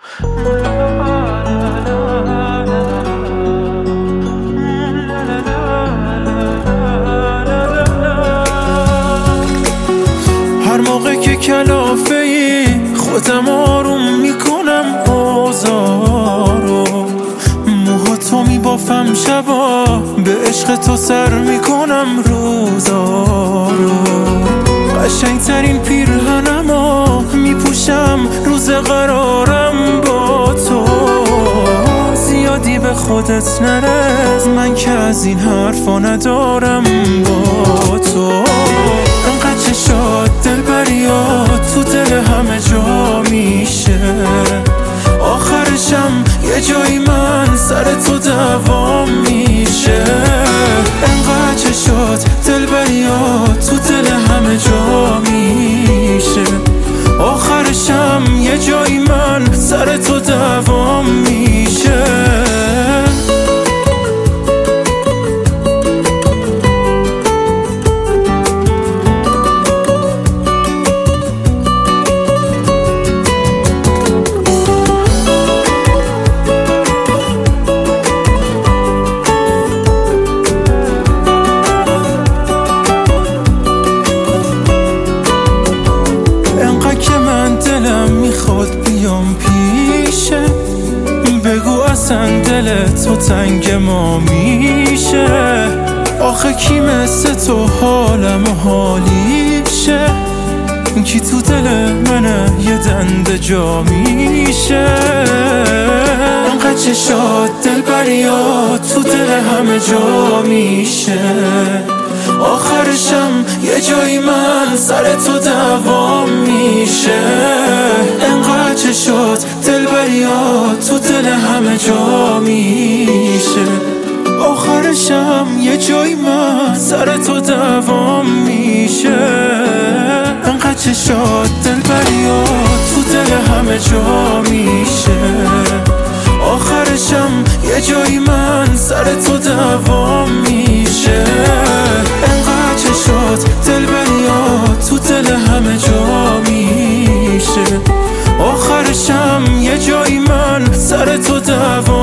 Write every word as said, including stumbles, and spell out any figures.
هر موقع که کلافه ای خودم آروم میکنم بازارو، موهاتو میبافم شبا، به عشق تو سر میکنم روزارو. قشنگ ترین پیرهنمو میپوشم روز قرارم با تو. زیادی به خودت نرس، من که از این حرفا ندارم با تو. انقدر چشات دلبریات تو دل همه جا میشه، آخرشم یه جایی من سر تو دوام میشه. انقدر چشات دلبریات تو دل همه جا میشه، آخرشم یه جایی من سر تو دوام میشه. دلم میخواد بیام پیشه، بگو اصلا دل تو تنگ ما میشه. آخه کی مثل تو حالم و حالیشه، کی تو دل منه یه دنده جا میشه. انقدر چشات دلبریات تو دل همه جا میشه، آخرشم یه جایی من سر تو دوام میشه. انقدر چشات دلبریات تو دل همه جا میشه، آخرشم یه جایی من سر تو دوام میشه. انقدر چشات دلبریات تو دل همه جا میشه، آخرشم یه جایی من سر تو دوام میشه. انقدر چشات دلبریات تو دل همه جا میشه، آخرشم یه جایی من سر تو دوام